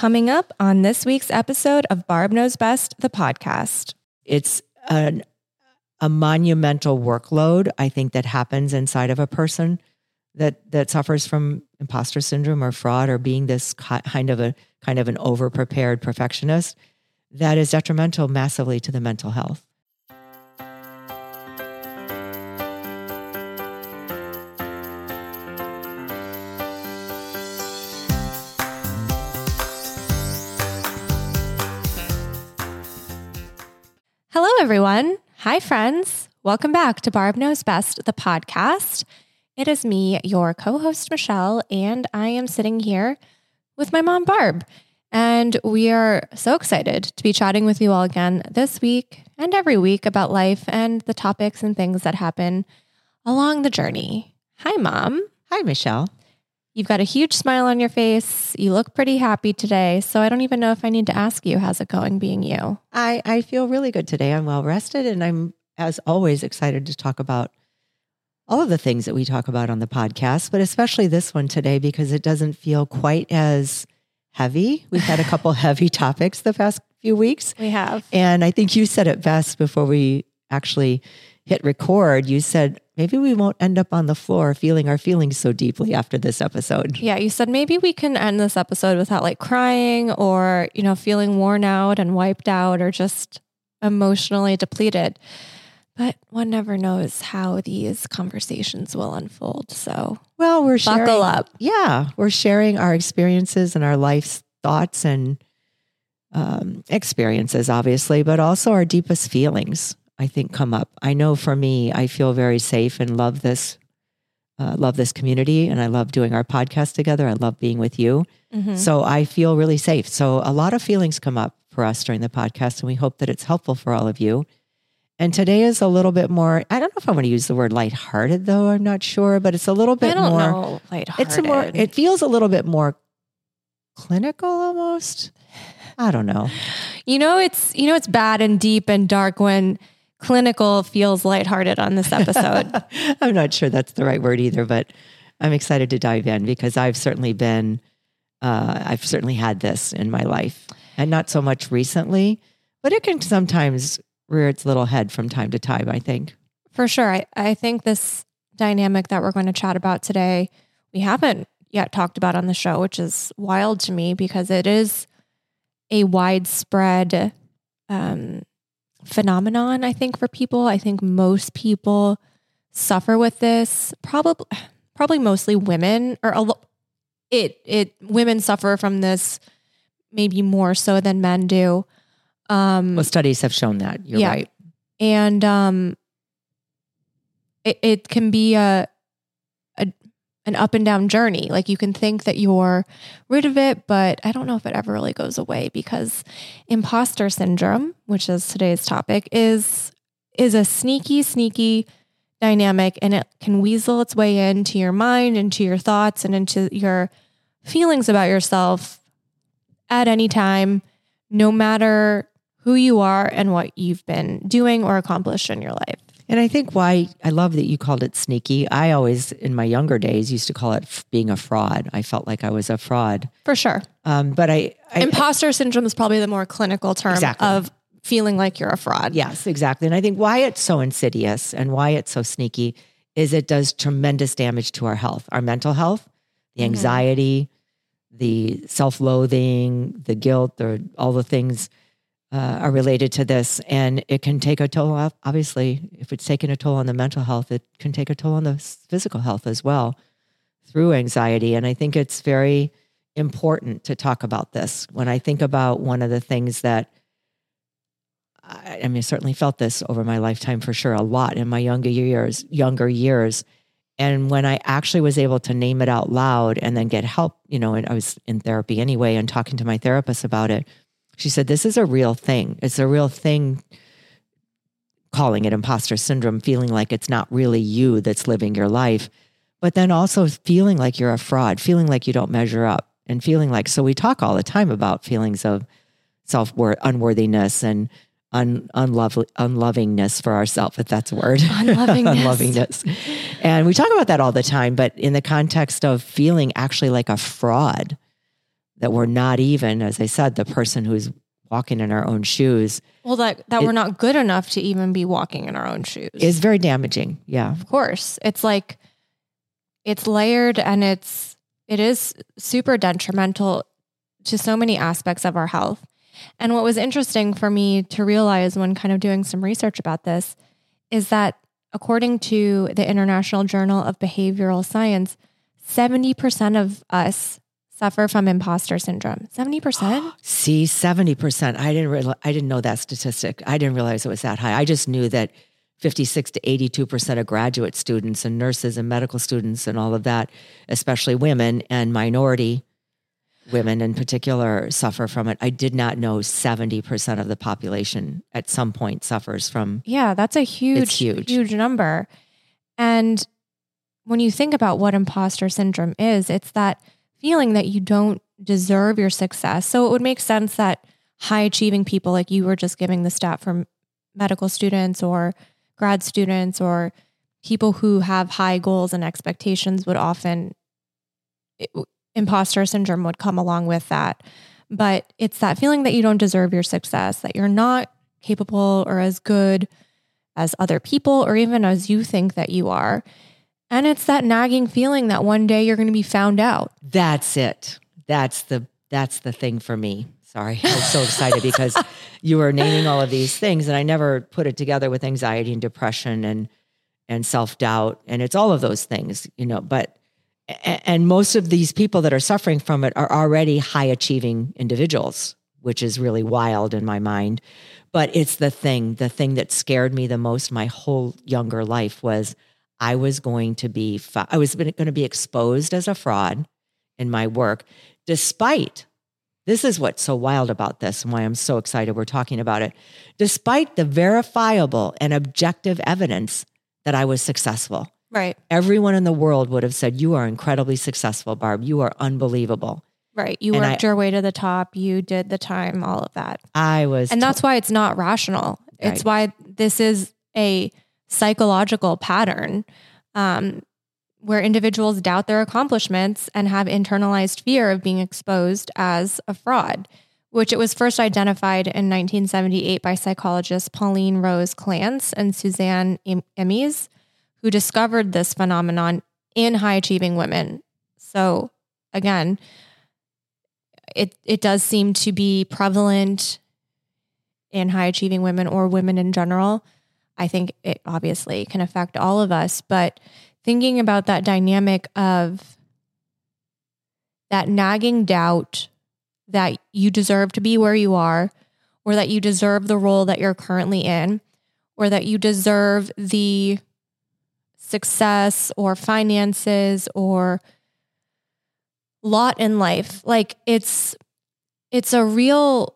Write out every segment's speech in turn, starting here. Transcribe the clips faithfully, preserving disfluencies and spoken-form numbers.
Coming up on this week's episode of Barb Knows Best, the podcast. It's an, a monumental workload, I think, that happens inside of a person that that suffers from imposter syndrome or fraud or being this kind of a kind of an over-prepared perfectionist that is detrimental massively to the mental health. Hello, everyone. Hi, friends. Welcome back to Barb Knows Best, the podcast. It is me, your co-host, Michelle, and I am sitting here with my mom, Barb. And we are so excited to be chatting with you all again this week and every week about life and the topics and things that happen along the journey. Hi, Mom. Hi, Michelle. You've got a huge smile on your face. You look pretty happy today. So I don't even know if I need to ask you, how's it going being you? I, I feel really good today. I'm well rested, and I'm, as always, excited to talk about all of the things that we talk about on the podcast, but especially this one today because it doesn't feel quite as heavy. We've had a couple heavy topics the past few weeks. We have. And I think you said it best before we actually hit record. You said, maybe we won't end up on the floor feeling our feelings so deeply after this episode. Yeah, you said maybe we can end this episode without like crying or, you know, feeling worn out and wiped out or just emotionally depleted. But one never knows how these conversations will unfold. So, well, we're sharing, buckle up. Yeah, we're sharing our experiences and our life's thoughts and um, experiences, obviously, but also our deepest feelings, I think, come up. I know for me, I feel very safe and love this, uh, love this community, and I love doing our podcast together. I love being with you. Mm-hmm. So I feel really safe. So a lot of feelings come up for us during the podcast, and we hope that it's helpful for all of you. And today is a little bit more, I don't know if I want to use the word lighthearted, though. I'm not sure, but it's a little bit I don't more, know, lighthearted. It's a more, it feels a little bit more clinical almost. I don't know. You know, it's, you know, it's bad and deep and dark when clinical feels lighthearted on this episode. I'm not sure that's the right word either, but I'm excited to dive in because I've certainly been, uh, I've certainly had this in my life, and not so much recently, but it can sometimes rear its little head from time to time, I think. For sure. I, I think this dynamic that we're going to chat about today, we haven't yet talked about on the show, which is wild to me because it is a widespread um, phenomenon, I think, for people. I think most people suffer with this, probably probably mostly women, or a lo- it it women suffer from this maybe more so than men do. Um, well, studies have shown that. You're yeah. right. And um, it, it can be a, a an up and down journey. Like you can think that you're rid of it, but I don't know if it ever really goes away because imposter syndrome, which is today's topic, is is a sneaky, sneaky dynamic, and it can weasel its way into your mind, into your thoughts, and into your feelings about yourself at any time, no matter who you are and what you've been doing or accomplished in your life. And I think why I love that you called it sneaky. I always, in my younger days, used to call it f- being a fraud. I felt like I was a fraud. For sure. Um, but I, I... Imposter syndrome is probably the more clinical term exactly. of feeling like you're a fraud. Yes, exactly. And I think why it's so insidious and why it's so sneaky is it does tremendous damage to our health, our mental health, the anxiety, mm-hmm. the self-loathing, the guilt, the, all the things Uh, are related to this, and it can take a toll. Obviously, if it's taking a toll on the mental health, it can take a toll on the physical health as well through anxiety. And I think it's very important to talk about this. When I think about one of the things that, I, I mean, I certainly felt this over my lifetime for sure, a lot in my younger years, younger years. And when I actually was able to name it out loud and then get help, you know, and I was in therapy anyway and talking to my therapist about it, she said, this is a real thing. It's a real thing, calling it imposter syndrome, feeling like it's not really you that's living your life, but then also feeling like you're a fraud, feeling like you don't measure up, and feeling like, so we talk all the time about feelings of self-worth, unworthiness, and un, unlove, unlovingness for ourselves, if that's a word. Unlovingness. Unlovingness. And we talk about that all the time, but in the context of feeling actually like a fraud, that we're not even, as I said, the person who's walking in our own shoes. Well, that, that it, we're not good enough to even be walking in our own shoes. Is very damaging. Yeah. Of course. It's like, it's layered and it's, it is super detrimental to so many aspects of our health. And what was interesting for me to realize when kind of doing some research about this is that according to the International Journal of Behavioral Science, seventy percent of us suffer from imposter syndrome. seventy percent? See, seventy percent. I didn't realize, I didn't know that statistic. I didn't realize it was that high. I just knew that fifty-six to eighty-two percent of graduate students and nurses and medical students and all of that, especially women and minority women in particular, suffer from it. I did not know seventy percent of the population at some point suffers from. Yeah, that's a huge, it's huge. huge number. And when you think about what imposter syndrome is, it's that feeling that you don't deserve your success. So it would make sense that high achieving people, like you were just giving the stat from medical students or grad students or people who have high goals and expectations would often, it, imposter syndrome would come along with that. But it's that feeling that you don't deserve your success, that you're not capable or as good as other people or even as you think that you are. And it's that nagging feeling that one day you're going to be found out. That's it. That's the that's the thing for me. Sorry, I was so excited because you were naming all of these things and I never put it together with anxiety and depression and and self-doubt. And it's all of those things, you know, but and most of these people that are suffering from it are already high achieving individuals, which is really wild in my mind. But it's the thing, the thing that scared me the most my whole younger life was I was going to be, I was going to be exposed as a fraud in my work, despite, this is what's so wild about this and why I'm so excited we're talking about it, despite the verifiable and objective evidence that I was successful. Right. Everyone in the world would have said, you are incredibly successful, Barb. You are unbelievable. Right. You and worked I, your way to the top. You did the time, all of that. I was. And that's why it's not rational. Right. It's why this is a psychological pattern um, where individuals doubt their accomplishments and have internalized fear of being exposed as a fraud, which it was first identified in nineteen seventy-eight by psychologists Pauline Rose Clance and Suzanne Imes, who discovered this phenomenon in high-achieving women. So again, it it does seem to be prevalent in high-achieving women or women in general. I think it obviously can affect all of us, but thinking about that dynamic of that nagging doubt that you deserve to be where you are, or that you deserve the role that you're currently in, or that you deserve the success or finances or lot in life. Like it's, it's a real,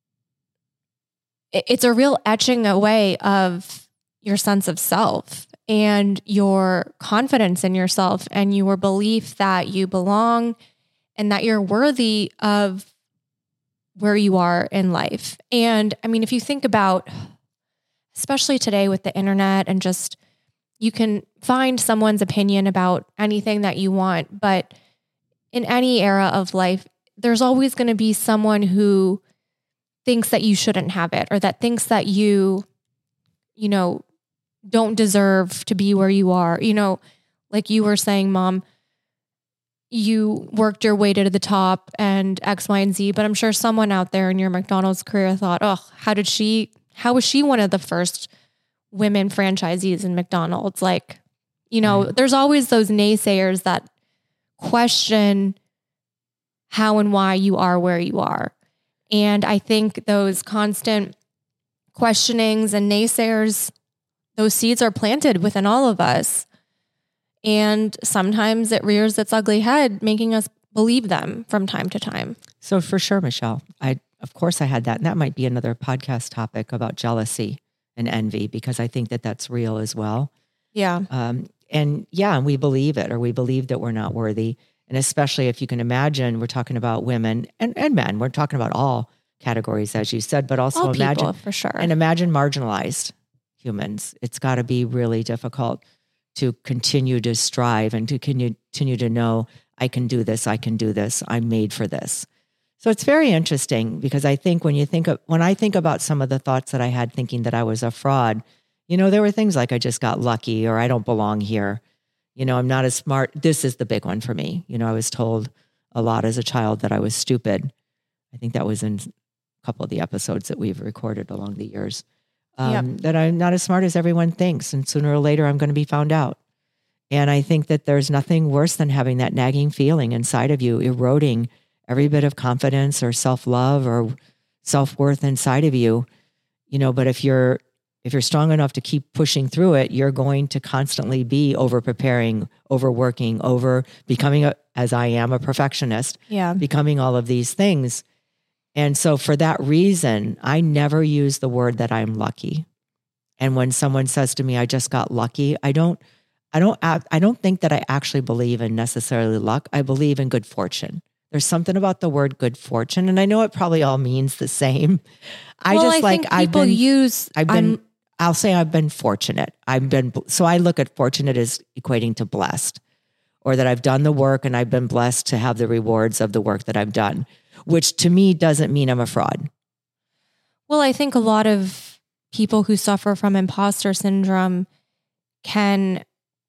it's a real etching away of your sense of self and your confidence in yourself and your belief that you belong and that you're worthy of where you are in life. And I mean, if you think about, especially today with the internet and just, you can find someone's opinion about anything that you want, but in any era of life, there's always going to be someone who thinks that you shouldn't have it or that thinks that you, you know, don't deserve to be where you are. You know, like you were saying, Mom, you worked your way to the top and X, Y, and Z, but I'm sure someone out there in your McDonald's career thought, oh, how did she, how was she one of the first women franchisees in McDonald's? Like, you know, right. There's always those naysayers that question how and why you are where you are. And I think those constant questionings and naysayers, those seeds are planted within all of us. And sometimes it rears its ugly head, making us believe them from time to time. So for sure, Michelle, I, of course I had that. And that might be another podcast topic about jealousy and envy, because I think that that's real as well. Yeah. Um, and yeah, we believe it, or we believe that we're not worthy. And especially if you can imagine, we're talking about women and, and men, we're talking about all categories, as you said, but also all imagine, people, for sure. And imagine marginalized humans. It's got to be really difficult to continue to strive and to continue to know, I can do this, I can do this, I'm made for this. So it's very interesting because I think when you think of, when I think about some of the thoughts that I had thinking that I was a fraud, you know, there were things like I just got lucky or I don't belong here. You know, I'm not as smart. This is the big one for me. You know, I was told a lot as a child that I was stupid. I think that was in a couple of the episodes that we've recorded along the years. Um, yep. That I'm not as smart as everyone thinks. And sooner or later, I'm going to be found out. And I think that there's nothing worse than having that nagging feeling inside of you, eroding every bit of confidence or self-love or self-worth inside of you. You know, but if you're if you're strong enough to keep pushing through it, you're going to constantly be over-preparing, overworking, over becoming, a, as I am, a perfectionist, yeah. becoming all of these things. And so for that reason, I never use the word that I'm lucky. And when someone says to me, I just got lucky, I don't, I don't, I don't think that I actually believe in necessarily luck. I believe in good fortune. There's something about the word good fortune. And I know it probably all means the same. I well, just I like, think I've people been, use, I've been, I'm, I'll say I've been fortunate. I've been, so I look at fortunate as equating to blessed, or that I've done the work and I've been blessed to have the rewards of the work that I've done, which to me doesn't mean I'm a fraud. Well, I think a lot of people who suffer from imposter syndrome can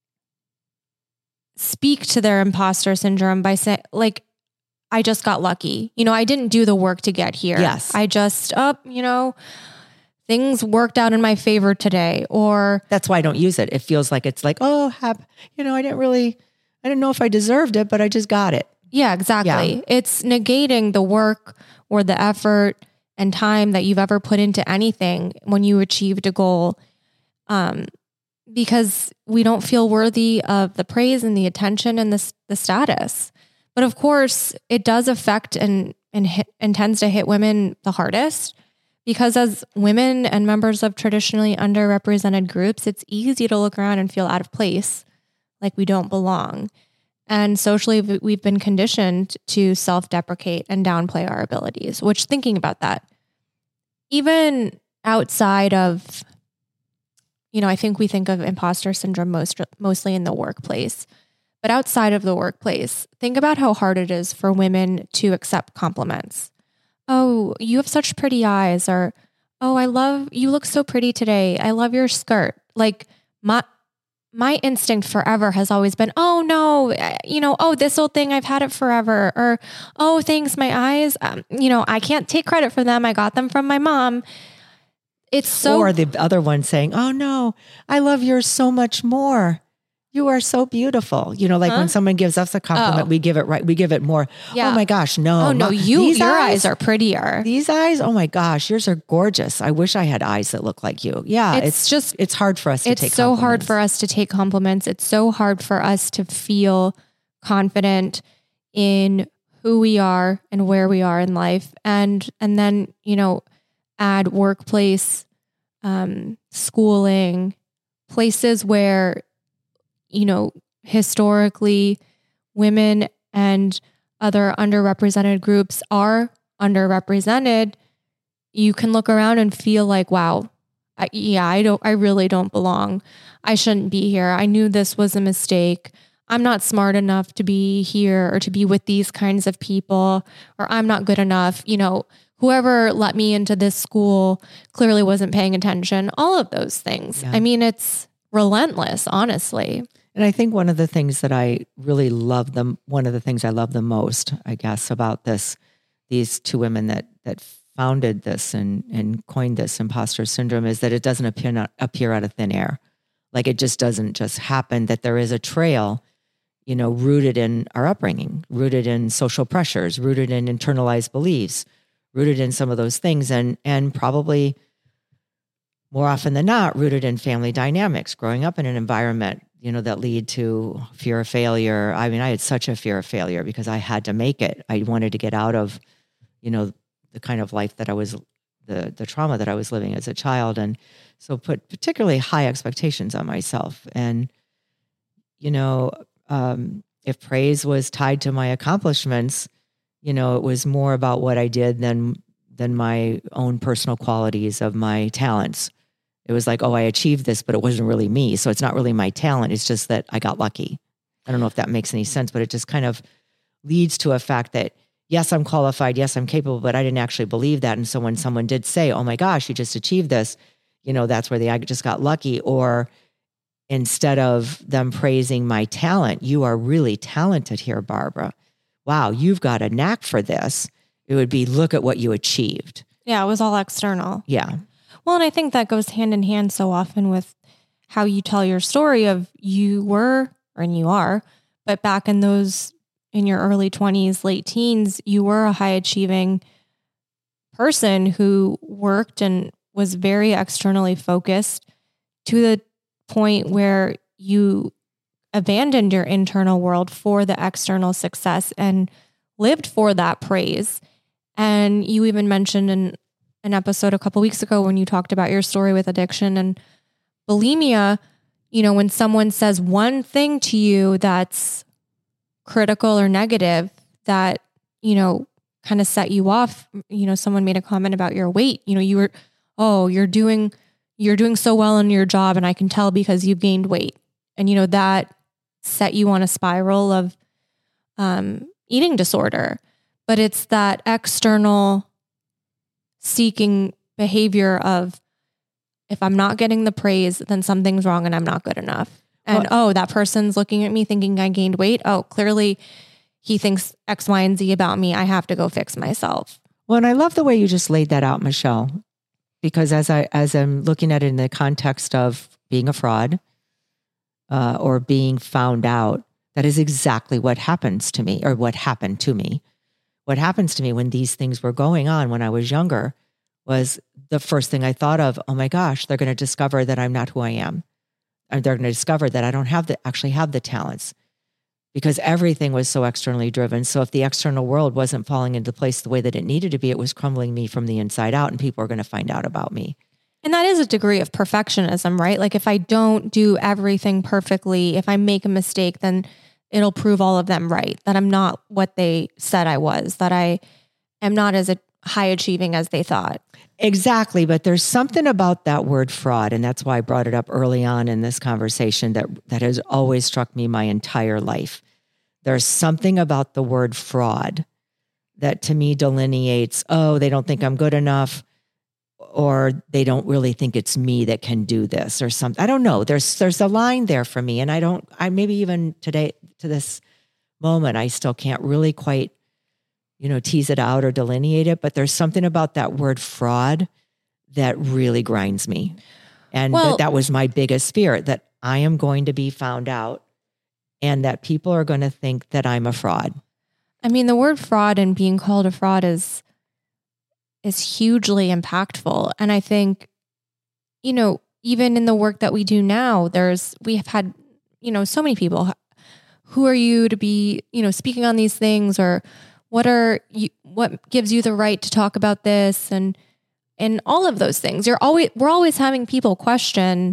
speak to their imposter syndrome by saying, like, I just got lucky. You know, I didn't do the work to get here. Yes. I just, oh, you know, things worked out in my favor today. Or that's why I don't use it. It feels like it's like, oh, have, you know, I didn't really, I didn't know if I deserved it, but I just got it. Yeah, exactly. Yeah. It's negating the work or the effort and time that you've ever put into anything when you achieved a goal. Um, because we don't feel worthy of the praise and the attention and the, the status. But of course, it does affect and and, hit, and tends to hit women the hardest, because as women and members of traditionally underrepresented groups, it's easy to look around and feel out of place, like we don't belong. And socially, we've been conditioned to self-deprecate and downplay our abilities, which, thinking about that, even outside of, you know, I think we think of imposter syndrome most, mostly in the workplace. But outside of the workplace, think about how hard it is for women to accept compliments. Oh, you have such pretty eyes, or, oh, I love, you look so pretty today. I love your skirt. Like my, my instinct forever has always been, oh no, you know, oh, this old thing, I've had it forever. Or, oh, thanks, my eyes, um, you know, I can't take credit for them. I got them from my mom. It's so. Or the other one saying, oh no, I love yours so much more. You are so beautiful. You know, like huh? when someone gives us a compliment, oh. we give it right. We give it more. Yeah. Oh my gosh, no. Oh no, you, these your eyes, eyes are prettier. These eyes, oh my gosh, yours are gorgeous. I wish I had eyes that look like you. Yeah. It's, it's just, it's hard for us to it's take so compliments. hard for us to take compliments. It's so hard for us to feel confident in who we are and where we are in life. And, and then, you know, add workplace, um, schooling, places where, you know, historically women and other underrepresented groups are underrepresented. You can look around and feel like, wow, I, yeah, I don't, I really don't belong. I shouldn't be here. I knew this was a mistake. I'm not smart enough to be here or to be with these kinds of people, or I'm not good enough. You know, whoever let me into this school clearly wasn't paying attention. All of those things. Yeah. I mean, it's relentless, honestly. And I think one of the things that I really love them, one of the things I love the most, I guess, about this, these two women that that founded this and and coined this imposter syndrome is that it doesn't appear not appear out of thin air. Like it just doesn't just happen, that there is a trail, you know, rooted in our upbringing, rooted in social pressures, rooted in internalized beliefs, rooted in some of those things, and and probably more often than not, rooted in family dynamics, growing up in an environment, you know, that lead to fear of failure. I mean, I had such a fear of failure because I had to make it. I wanted to get out of, you know, the kind of life that I was, the the trauma that I was living as a child. And so put particularly high expectations on myself. And, you know, um, if praise was tied to my accomplishments, you know, it was more about what I did than than my own personal qualities of my talents. It was like, oh, I achieved this, but it wasn't really me. So it's not really my talent. It's just that I got lucky. I don't know if that makes any sense, but it just kind of leads to a fact that yes, I'm qualified. Yes, I'm capable, but I didn't actually believe that. And so when someone did say, oh my gosh, you just achieved this, you know, that's where the, I just got lucky. Or instead of them praising my talent, you are really talented here, Barbara. Wow, you've got a knack for this. It would be, look at what you achieved. Yeah, it was all external. Yeah. Well, and I think that goes hand in hand so often with how you tell your story of you were, and you are, but back in those, in your early twenties, late teens, you were a high achieving person who worked and was very externally focused to the point where you abandoned your internal world for the external success and lived for that praise. And you even mentioned in an episode a couple weeks ago when you talked about your story with addiction and bulimia, you know, when someone says one thing to you that's critical or negative that, you know, kind of set you off, you know, someone made a comment about your weight, you know, you were, oh, you're doing, you're doing so well in your job and I can tell because you've gained weight. And, you know, that set you on a spiral of um, eating disorder. But it's that external seeking behavior of, if I'm not getting the praise, then something's wrong and I'm not good enough. And, well, oh, that person's looking at me thinking I gained weight. Oh, clearly he thinks X, Y, and Z about me. I have to go fix myself. Well, and I love the way you just laid that out, Michelle, because as I, as I'm looking at it in the context of being a fraud uh, or being found out, that is exactly what happens to me, or what happened to me. What happens to me when these things were going on when I was younger was the first thing I thought of, oh my gosh, they're going to discover that I'm not who I am. And they're going to discover that I don't have the, actually have the talents, because everything was so externally driven. So if the external world wasn't falling into place the way that it needed to be, it was crumbling me from the inside out, and people are going to find out about me. And that is a degree of perfectionism, right? Like if I don't do everything perfectly, if I make a mistake, then it'll prove all of them right, that I'm not what they said I was, that I am not as a high achieving as they thought. Exactly. But there's something about that word fraud. And that's why I brought it up early on in this conversation that, that has always struck me my entire life. There's something about the word fraud that to me delineates, oh, they don't think I'm good enough, or they don't really think it's me that can do this or something. I don't know. There's, there's a line there for me. And I don't, I maybe even today to this moment, I still can't really quite, you know, tease it out or delineate it, but there's something about that word fraud that really grinds me. And well, that, that was my biggest fear, that I am going to be found out and that people are going to think that I'm a fraud. I mean, the word fraud and being called a fraud is, is hugely impactful. And I think, you know, even in the work that we do now, there's, we have had, you know, so many people, who are you to be, you know, speaking on these things, or what are you, what gives you the right to talk about this? And, and all of those things, you're always, we're always having people question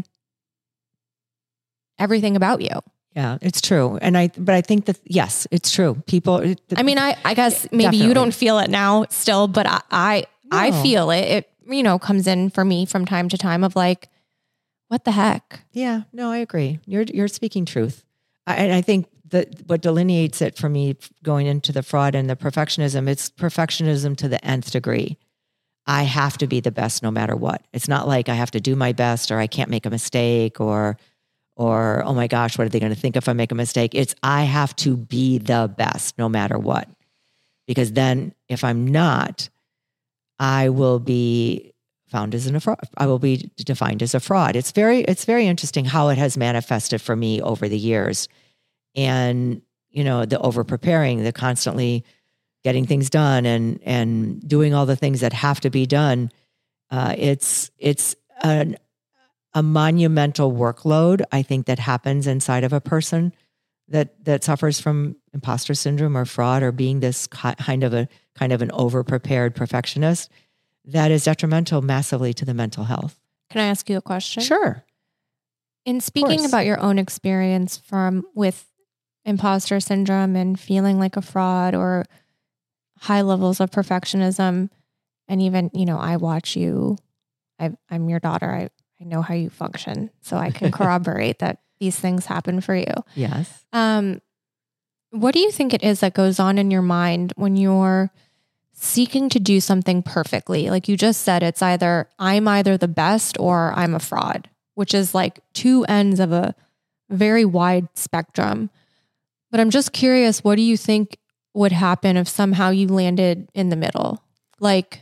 everything about you. Yeah, it's true. And I, but I think that, yes, it's true. People, it, I mean, I, I guess maybe definitely. You don't feel it now still, but I, I, no. I feel it. It, you know, comes in for me from time to time of like, what the heck? Yeah, no, I agree. You're, you're speaking truth. I, and I think that what delineates it for me going into the fraud and the perfectionism, it's perfectionism to the nth degree. I have to be the best no matter what. It's not like I have to do my best, or I can't make a mistake, or, or, oh my gosh, what are they going to think if I make a mistake? It's, I have to be the best no matter what. Because then if I'm not, I will be found as a fraud. I will be defined as a fraud. It's very, it's very interesting how it has manifested for me over the years. And, you know, the over preparing, the constantly getting things done and, and doing all the things that have to be done. Uh, it's, it's an, a monumental workload, I think, that happens inside of a person that, that suffers from imposter syndrome or fraud, or being this kind of a, kind of an over prepared perfectionist, that is detrimental massively to the mental health. Can I ask you a question? Sure. In speaking about your own experience from with imposter syndrome and feeling like a fraud or high levels of perfectionism, and even, you know, I watch you, I, I'm your daughter. I, I know how you function, so I can corroborate that these things happen for you. Yes. Um, What do you think it is that goes on in your mind when you're seeking to do something perfectly? Like you just said, it's either I'm either the best or I'm a fraud, which is like two ends of a very wide spectrum. But I'm just curious, what do you think would happen if somehow you landed in the middle? Like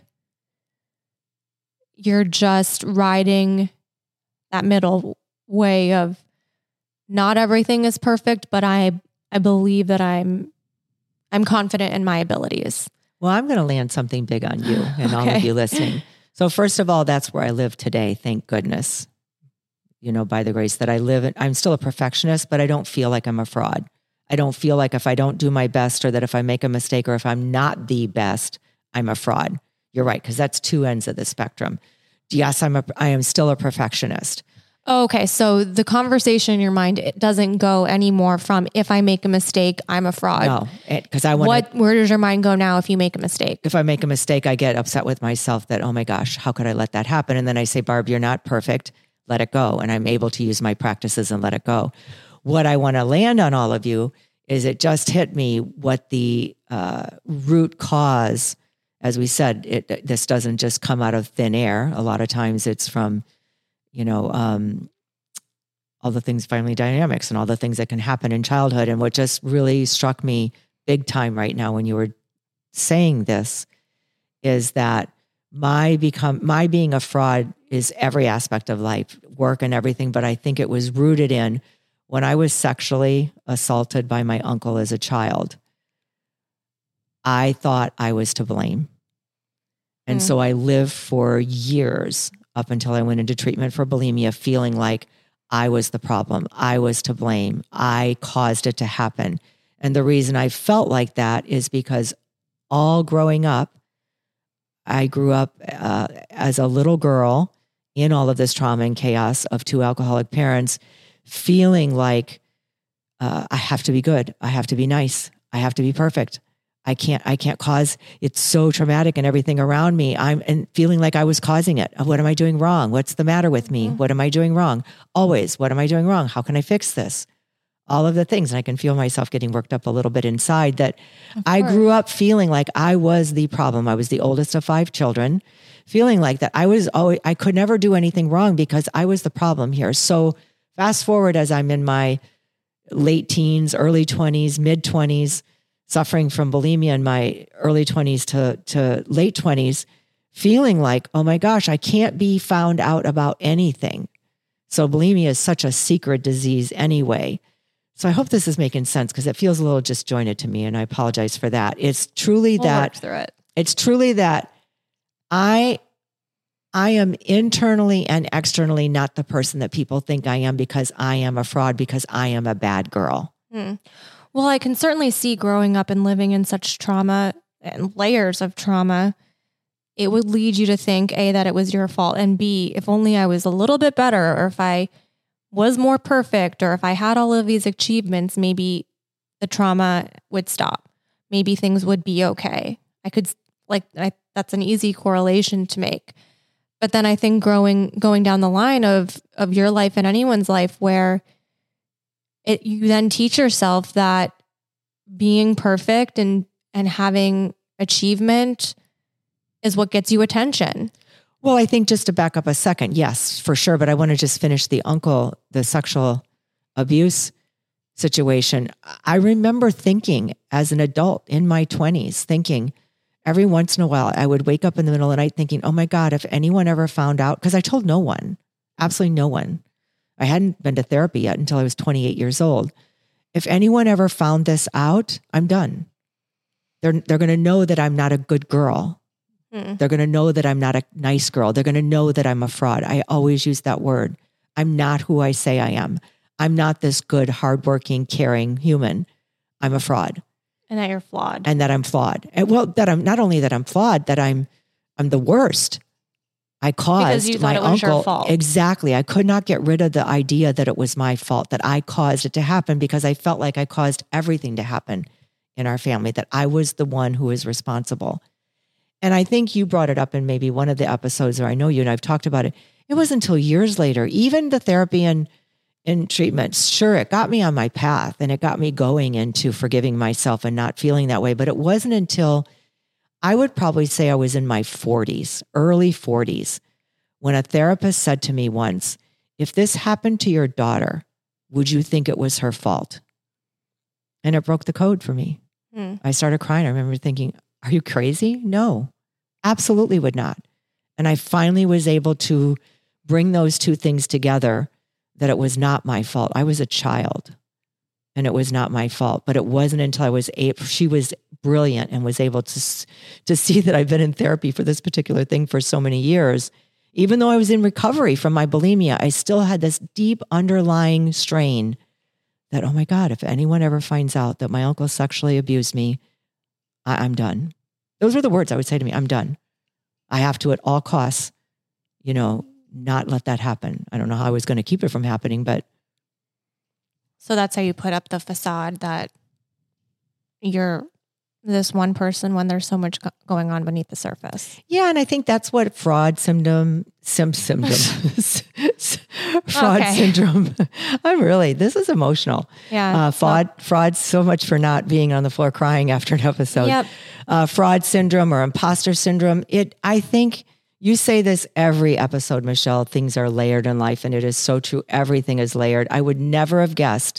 you're just riding that middle way of not everything is perfect, but I I believe that I'm I'm confident in my abilities. Well, I'm going to land something big on you and okay. all of you listening. So first of all, that's where I live today. Thank goodness. You know, by the grace that I live in, I'm still a perfectionist, but I don't feel like I'm a fraud. I don't feel like if I don't do my best or that if I make a mistake or if I'm not the best, I'm a fraud. You're right, because that's two ends of the spectrum. Yes, I'm a, I am still a perfectionist. Okay, so the conversation in your mind, it doesn't go anymore from if I make a mistake, I'm a fraud. No, because I want. What? Where does your mind go now if you make a mistake? If I make a mistake, I get upset with myself that, oh my gosh, how could I let that happen? And then I say, Barb, you're not perfect. Let it go. And I'm able to use my practices and let it go. What I want to land on all of you is it just hit me what the uh, root cause, as we said, it, this doesn't just come out of thin air. A lot of times it's from, you know, um, all the things, family dynamics and all the things that can happen in childhood. And what just really struck me big time right now when you were saying this is that my become my being a fraud is every aspect of life, work and everything. But I think it was rooted in when I was sexually assaulted by my uncle as a child. I thought I was to blame. And mm. so I lived for years up until I went into treatment for bulimia, feeling like I was the problem. I was to blame. I caused it to happen. And the reason I felt like that is because all growing up, I grew up uh, as a little girl in all of this trauma and chaos of two alcoholic parents, feeling like uh, I have to be good. I have to be nice. I have to be perfect. I can't, I can't cause, it's so traumatic and everything around me. I'm and feeling like I was causing it. What am I doing wrong? What's the matter with me? Mm-hmm. What am I doing wrong? Always, what am I doing wrong? How can I fix this? All of the things. And I can feel myself getting worked up a little bit inside that I grew up feeling like I was the problem. I was the oldest of five children, feeling like that I was always, I could never do anything wrong because I was the problem here. So fast forward as I'm in my late teens, early twenties, mid twenties, suffering from bulimia in my early twenties to, to late twenties, feeling like, oh my gosh, I can't be found out about anything. So bulimia is such a secret disease anyway. So I hope this is making sense because it feels a little disjointed to me and I apologize for that. It's truly we'll that, work through it. It's truly that I, I am internally and externally not the person that people think I am because I am a fraud, because I am a bad girl. Hmm. Well, I can certainly see growing up and living in such trauma and layers of trauma, it would lead you to think, A, that it was your fault, and B, if only I was a little bit better, or if I was more perfect, or if I had all of these achievements, maybe the trauma would stop. Maybe things would be okay. I could, like, I, that's an easy correlation to make. But then I think growing, going down the line of, of your life and anyone's life where it, you then teach yourself that being perfect and, and having achievement is what gets you attention. Well, I think just to back up a second, yes, for sure. But I want to just finish the uncle, the sexual abuse situation. I remember thinking as an adult in my twenties, thinking every once in a while, I would wake up in the middle of the night thinking, oh my God, if anyone ever found out, because I told no one, absolutely no one. I hadn't been to therapy yet until I was twenty-eight years old. If anyone ever found this out, I'm done. They're, they're going to know that I'm not a good girl. Mm. They're going to know that I'm not a nice girl. They're going to know that I'm a fraud. I always use that word. I'm not who I say I am. I'm not this good, hardworking, caring human. I'm a fraud. And that you're flawed. And that I'm flawed. And well, that I'm not only that I'm flawed, that I'm I'm the worst. I caused because you my thought it was uncle. Your fault. Exactly. I could not get rid of the idea that it was my fault, that I caused it to happen because I felt like I caused everything to happen in our family, that I was the one who was responsible. And I think you brought it up in maybe one of the episodes, or I know you and I've talked about it. It wasn't until years later, even the therapy and in treatment. Sure, it got me on my path and it got me going into forgiving myself and not feeling that way. But it wasn't until I would probably say I was in my forties, early forties, when a therapist said to me once, if this happened to your daughter, would you think it was her fault? And it broke the code for me. Mm. I started crying. I remember thinking, are you crazy? No, absolutely would not. And I finally was able to bring those two things together, that it was not my fault. I was a child and it was not my fault. But it wasn't until I was eight, she was brilliant and was able to, to see that I've been in therapy for this particular thing for so many years. Even though I was in recovery from my bulimia, I still had this deep underlying strain that, oh my God, if anyone ever finds out that my uncle sexually abused me, I, I'm done. Those were the words I would say to me, I'm done. I have to at all costs, you know, not let that happen. I don't know how I was going to keep it from happening, but. So that's how you put up the facade that you're this one person when there's so much go- going on beneath the surface. Yeah. And I think that's what fraud syndrome, sim, symptom, fraud okay. syndrome. I'm really, this is emotional. Yeah. Uh, fraud, well, fraud so much for not being on the floor crying after an episode. Yep. Uh, fraud syndrome or imposter syndrome. It, I think you say this every episode, Michelle, things are layered in life. And it is so true. Everything is layered. I would never have guessed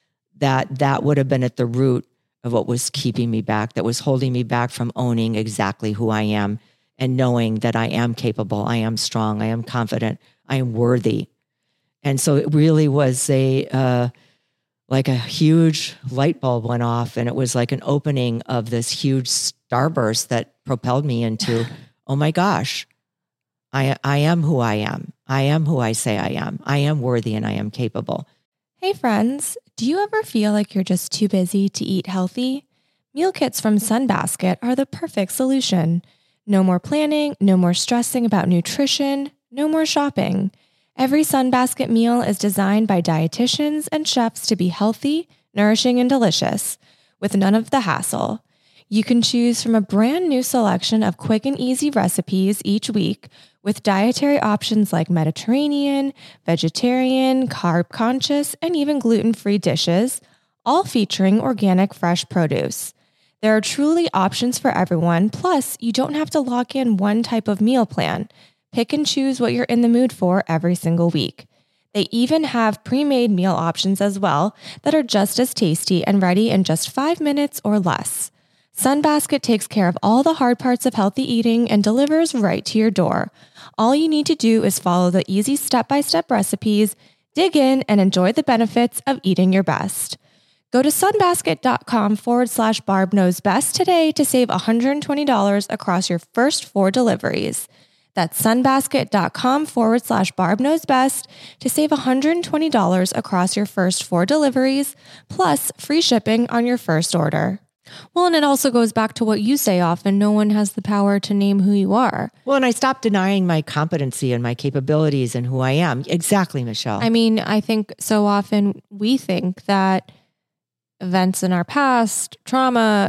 that that would have been at the root of what was keeping me back, that was holding me back from owning exactly who I am and knowing that I am capable, I am strong, I am confident, I am worthy. And so it really was a, uh, like a huge light bulb went off, and it was like an opening of this huge starburst that propelled me into, oh my gosh, I, I am who I am. I am who I say I am. I am worthy and I am capable. Hey friends, do you ever feel like you're just too busy to eat healthy? Meal kits from Sunbasket are the perfect solution. No more planning, no more stressing about nutrition, no more shopping. Every Sunbasket meal is designed by dietitians and chefs to be healthy, nourishing, and delicious, with none of the hassle. You can choose from a brand new selection of quick and easy recipes each week with dietary options like Mediterranean, vegetarian, carb conscious, and even gluten-free dishes, all featuring organic fresh produce. There are truly options for everyone, plus you don't have to lock in one type of meal plan. Pick and choose what you're in the mood for every single week. They even have pre-made meal options as well that are just as tasty and ready in just five minutes or less. Sunbasket takes care of all the hard parts of healthy eating and delivers right to your door. All you need to do is follow the easy step-by-step recipes, dig in, and enjoy the benefits of eating your best. Go to sunbasket.com forward slash Barb Knows Best today to save one hundred twenty dollars across your first four deliveries. That's sunbasket.com forward slash Barb Knows Best to save one hundred twenty dollars across your first four deliveries, plus free shipping on your first order. Well, and it also goes back to what you say often, no one has the power to name who you are. Well, and I stopped denying my competency and my capabilities and who I am. Exactly, Michelle. I mean, I think so often we think that events in our past, trauma,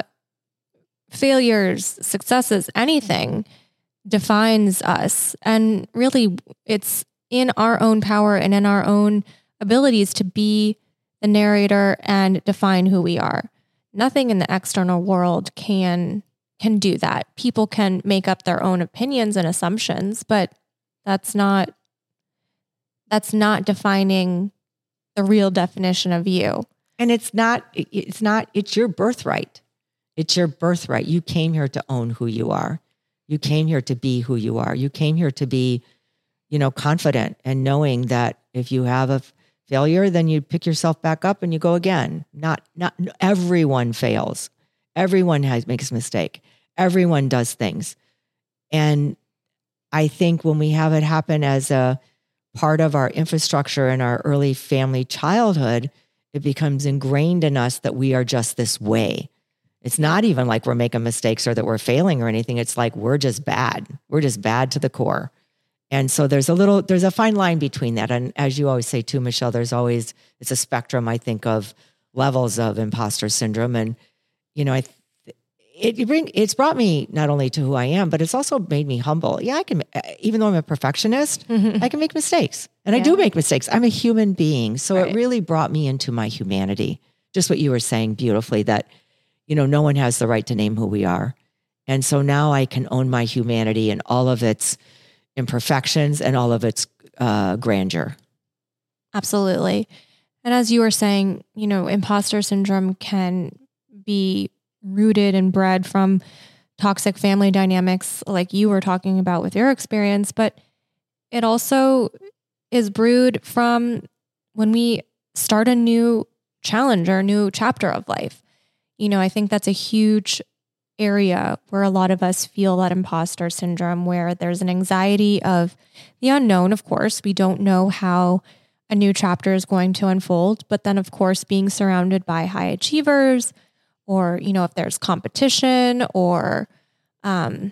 failures, successes, anything defines us. And really, it's in our own power and in our own abilities to be the narrator and define who we are. Nothing in the external world can can do that. People can make up their own opinions and assumptions, but that's not that's not defining the real definition of you. And it's not it's not it's your birthright. It's your birthright. You came here to own who you are. You came here to be who you are. You came here to be, you know, confident and knowing that if you have a failure, then you pick yourself back up and you go again. Not, not everyone fails. Everyone has makes a mistake. Everyone does things. And I think when we have it happen as a part of our infrastructure in our early family childhood, it becomes ingrained in us that we are just this way. It's not even like we're making mistakes or that we're failing or anything. It's like we're just bad. We're just bad to the core. And so there's a little, there's a fine line between that. And as you always say too, Michelle, there's always, it's a spectrum, I think, of levels of imposter syndrome. And, you know, I, it, it bring, it's brought me not only to who I am, but it's also made me humble. Yeah, I can, even though I'm a perfectionist, I can make mistakes. And I Yeah. do make mistakes. I'm a human being. So Right. it really brought me into my humanity. Just what you were saying beautifully, that, you know, no one has the right to name who we are. And so now I can own my humanity and all of its imperfections and all of its uh, grandeur. Absolutely. And as you were saying, you know, imposter syndrome can be rooted and bred from toxic family dynamics like you were talking about with your experience, but it also is brewed from when we start a new challenge or a new chapter of life. You know, I think that's a huge area where a lot of us feel that imposter syndrome, where there's an anxiety of the unknown. Of course, we don't know how a new chapter is going to unfold, but then of course, being surrounded by high achievers, or, you know, if there's competition or um,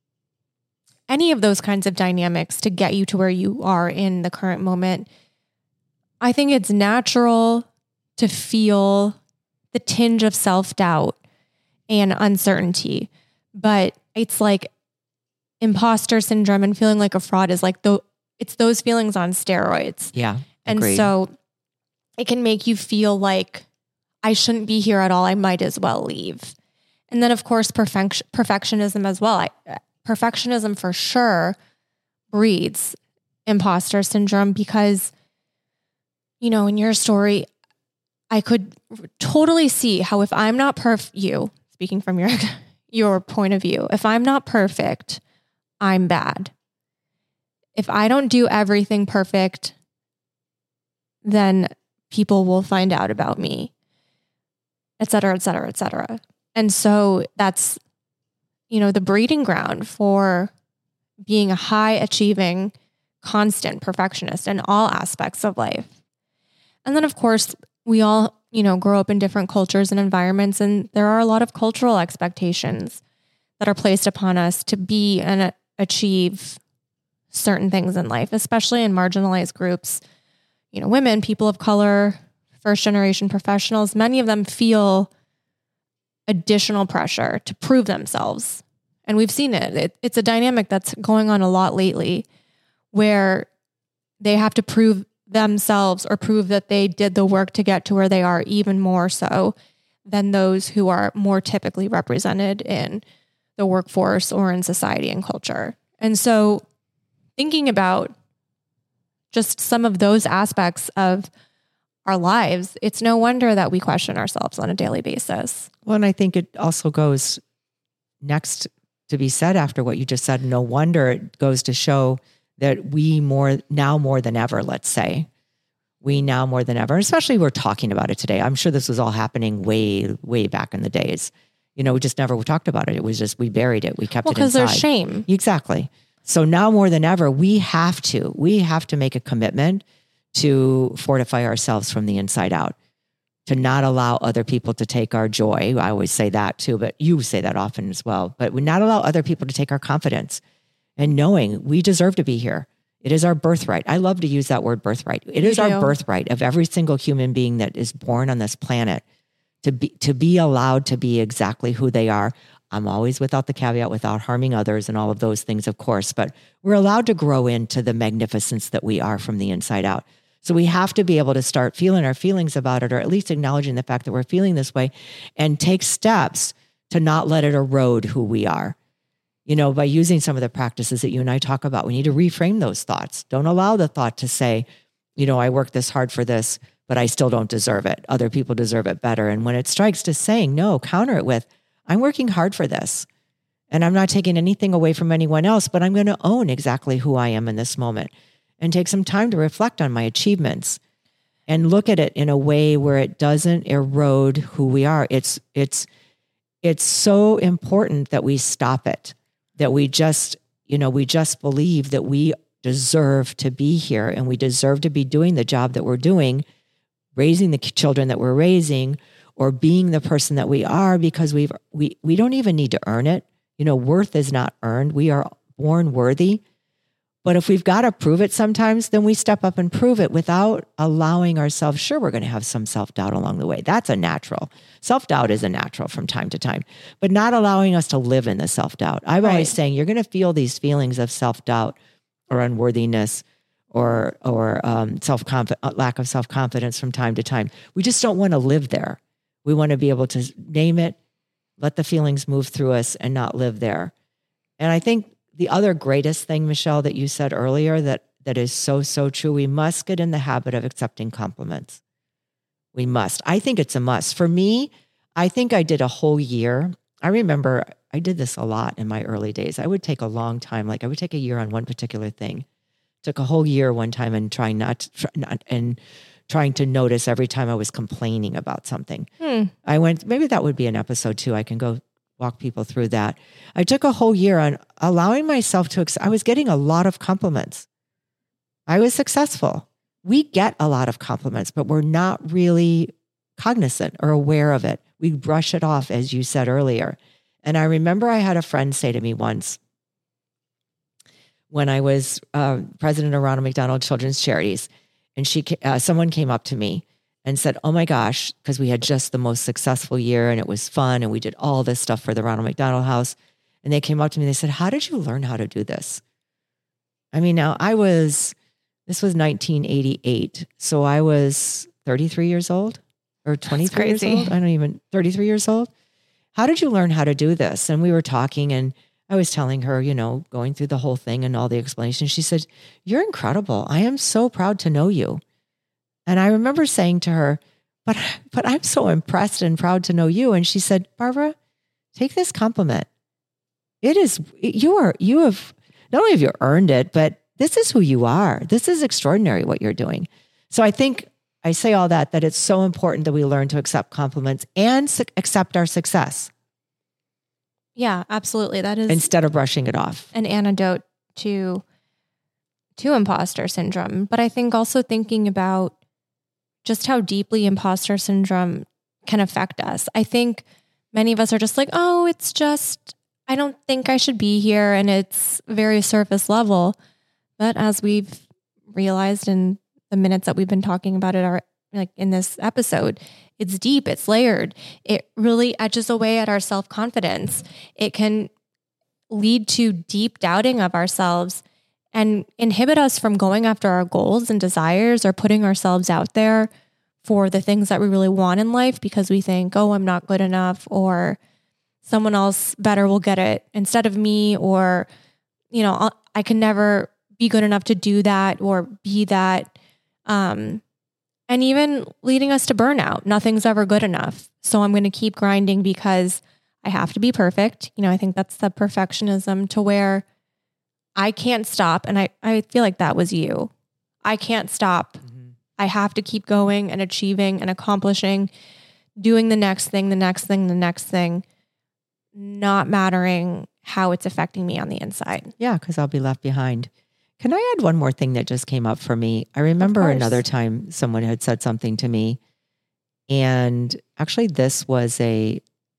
any of those kinds of dynamics to get you to where you are in the current moment, I think it's natural to feel the tinge of self-doubt and uncertainty. But it's like imposter syndrome and feeling like a fraud is like, the, it's those feelings on steroids. Yeah. And agreed. so it can make you feel like I shouldn't be here at all. I might as well leave. And then of course, perfec- perfectionism as well. I, perfectionism for sure breeds imposter syndrome because, you know, in your story, I could totally see how if I'm not perfect, you speaking from your, your point of view, if I'm not perfect, I'm bad. If I don't do everything perfect, then people will find out about me, et cetera, et cetera, et cetera. And so that's, you know, the breeding ground for being a high achieving, constant perfectionist in all aspects of life. And then of course, we all, you know, grow up in different cultures and environments, and there are a lot of cultural expectations that are placed upon us to be and achieve certain things in life, especially in marginalized groups. You know, women, people of color, first generation professionals, many of them feel additional pressure to prove themselves. And we've seen it. it. It's a dynamic that's going on a lot lately where they have to prove themselves or prove that they did the work to get to where they are, even more so than those who are more typically represented in the workforce or in society and culture. And so thinking about just some of those aspects of our lives, it's no wonder that we question ourselves on a daily basis. Well, and I think it also goes next to be said after what you just said. No wonder it goes to show that we more now more than ever, let's say, we now more than ever, especially we're talking about it today. I'm sure this was all happening way, way back in the days. You know, we just never talked about it. It was just, we buried it. We kept well, it inside. Because there's shame. Exactly. So now more than ever, we have to, we have to make a commitment to fortify ourselves from the inside out, to not allow other people to take our joy. I always say that too, but you say that often as well. But we not allow other people to take our confidence and knowing we deserve to be here. It is our birthright. I love to use that word birthright. It is our birthright of every single human being that is born on this planet to be, to be allowed to be exactly who they are. I'm always without the caveat, without harming others and all of those things, of course, but we're allowed to grow into the magnificence that we are from the inside out. So we have to be able to start feeling our feelings about it, or at least acknowledging the fact that we're feeling this way, and take steps to not let it erode who we are. You know, by using some of the practices that you and I talk about, we need to reframe those thoughts. Don't allow the thought to say, you know, I worked this hard for this, but I still don't deserve it. Other people deserve it better. And when it strikes to saying no, counter it with, I'm working hard for this. And I'm not taking anything away from anyone else, but I'm going to own exactly who I am in this moment and take some time to reflect on my achievements and look at it in a way where it doesn't erode who we are. It's, it's, it's so important that we stop it, that we just, you know, we just believe that we deserve to be here and we deserve to be doing the job that we're doing, raising the children that we're raising, or being the person that we are, because we've, we, we don't even need to earn it. You know, worth is not earned. We are born worthy. But if we've got to prove it sometimes, then we step up and prove it without allowing ourselves, sure, we're going to have some self-doubt along the way. That's a natural. Self-doubt is a natural from time to time, but not allowing us to live in the self-doubt. I'm Right. always saying you're going to feel these feelings of self-doubt or unworthiness or or um, self-conf- lack of self-confidence from time to time. We just don't want to live there. We want to be able to name it, let the feelings move through us and not live there. And I think the other greatest thing, Michelle, that you said earlier that that is so, so true, we must get in the habit of accepting compliments. We must. I think it's a must. For me, I think I did a whole year. I remember I did this a lot in my early days. I would take a long time, like I would take a year on one particular thing. Took a whole year one time and trying not, to, not and trying to notice every time I was complaining about something. Hmm. I went, maybe that would be an episode too. I can go walk people through that. I took a whole year on allowing myself to, I was getting a lot of compliments. I was successful. We get a lot of compliments, but we're not really cognizant or aware of it. We brush it off, as you said earlier. And I remember I had a friend say to me once, when I was uh, president of Ronald McDonald Children's Charities, and she, uh, someone came up to me and said, oh my gosh, because we had just the most successful year and it was fun and we did all this stuff for the Ronald McDonald House. And they came up to me and they said, how did you learn how to do this? I mean, now I was, this was nineteen eighty-eight. So I was thirty-three years old or twenty-three years old. I don't even, thirty-three years old. How did you learn how to do this? And we were talking and I was telling her, you know, going through the whole thing and all the explanations. She said, you're incredible. I am so proud to know you. And I remember saying to her, but, but I'm so impressed and proud to know you. And she said, Barbara, take this compliment. It is, you are, you have, not only have you earned it, but this is who you are. This is extraordinary what you're doing. So I think I say all that, that it's so important that we learn to accept compliments and su- accept our success. Yeah, absolutely. That is instead of brushing it off. An antidote to, to imposter syndrome. But I think also thinking about just how deeply imposter syndrome can affect us. I think many of us are just like, oh, it's just, I don't think I should be here. And it's very surface level. But as we've realized in the minutes that we've been talking about it, are like in this episode, it's deep, it's layered. It really etches away at our self-confidence. It can lead to deep doubting of ourselves and inhibit us from going after our goals and desires or putting ourselves out there for the things that we really want in life because we think, oh, I'm not good enough, or someone else better will get it instead of me, or, you know, I'll, I can never be good enough to do that or be that. Um, and even leading us to burnout. Nothing's ever good enough. So I'm going to keep grinding because I have to be perfect. You know, I think that's the perfectionism to where I can't stop. And I, I feel like that was you. I can't stop. Mm-hmm. I have to keep going and achieving and accomplishing, doing the next thing, the next thing, the next thing, not mattering how it's affecting me on the inside. Yeah, because I'll be left behind. Can I add one more thing that just came up for me? I remember another time someone had said something to me, and actually this was a,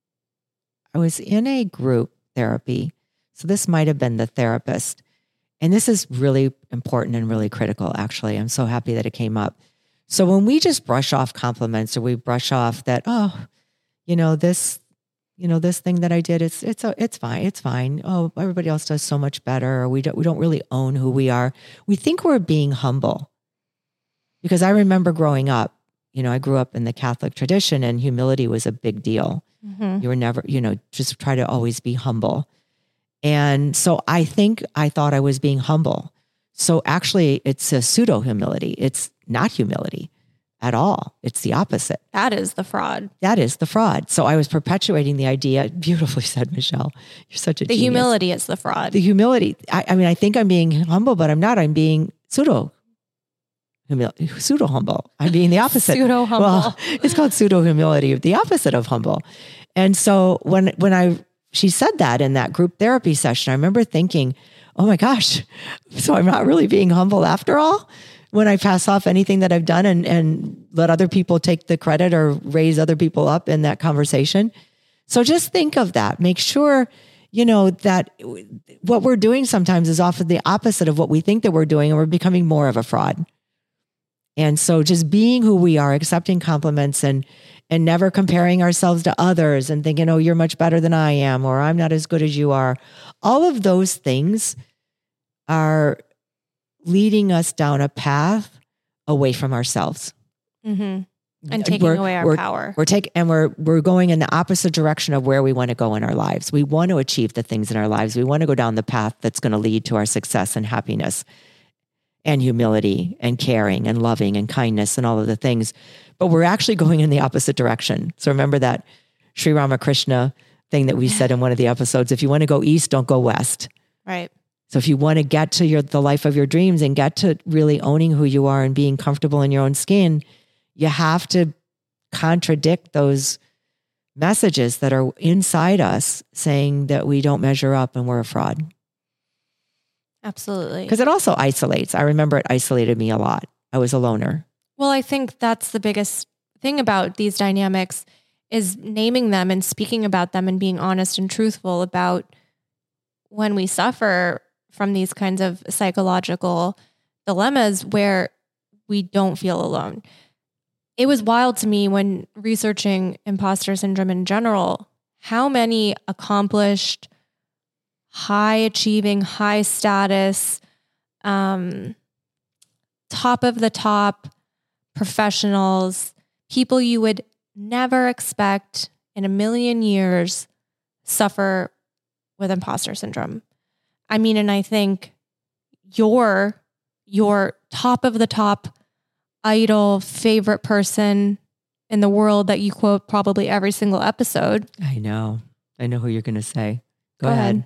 I was in a group therapy. So this might have been the therapist. And this is really important and really critical, actually. I'm so happy that it came up. So when we just brush off compliments or we brush off that, oh, you know, this, you know, this thing that I did, it's, it's, a, it's fine. It's fine. Oh, everybody else does so much better. Or we don't, we don't really own who we are. We think we're being humble. Because I remember growing up, you know, I grew up in the Catholic tradition and humility was a big deal. Mm-hmm. You were never, you know, just try to always be humble. And so I think I thought I was being humble. So actually it's a pseudo humility. It's not humility at all. It's the opposite. That is the fraud. That is the fraud. So I was perpetuating the idea. Beautifully said, Michelle. You're such a The genius. humility is the fraud. The humility. I, I mean, I think I'm being humble, but I'm not. I'm being pseudo humility, pseudo humble. I'm being the opposite. Pseudo humble. Well, it's called pseudo humility, the opposite of humble. And so when when I she said that in that group therapy session, I remember thinking, oh my gosh, so I'm not really being humble after all? When I pass off anything that I've done and, and let other people take the credit or raise other people up in that conversation. So just think of that. Make sure you know, that what we're doing sometimes is often the opposite of what we think that we're doing, and we're becoming more of a fraud. And so just being who we are, accepting compliments and and never comparing ourselves to others and thinking, oh, you're much better than I am, or I'm not as good as you are. All of those things are leading us down a path away from ourselves. Mm-hmm. And taking we're, away our we're, power. We're taking, and we're we're going in the opposite direction of where we want to go in our lives. We want to achieve the things in our lives. We want to go down the path that's going to lead to our success and happiness and humility and caring and loving and kindness and all of the things. But we're actually going in the opposite direction. So remember that Sri Ramakrishna thing that we said in one of the episodes, if you want to go east, don't go west. Right. So if you want to get to your the life of your dreams and get to really owning who you are and being comfortable in your own skin, you have to contradict those messages that are inside us saying that we don't measure up and we're a fraud. Absolutely. Because it also isolates. I remember it isolated me a lot. I was a loner. Well, I think that's the biggest thing about these dynamics is naming them and speaking about them and being honest and truthful about when we suffer from these kinds of psychological dilemmas where we don't feel alone. It was wild to me when researching imposter syndrome in general, how many accomplished, high achieving, high status, um, top of the top professionals, people you would never expect in a million years suffer with imposter syndrome. I mean, and I think your, your top of the top idol, favorite person in the world that you quote probably every single episode. I know. I know who you're going to say. Go, Go ahead. ahead.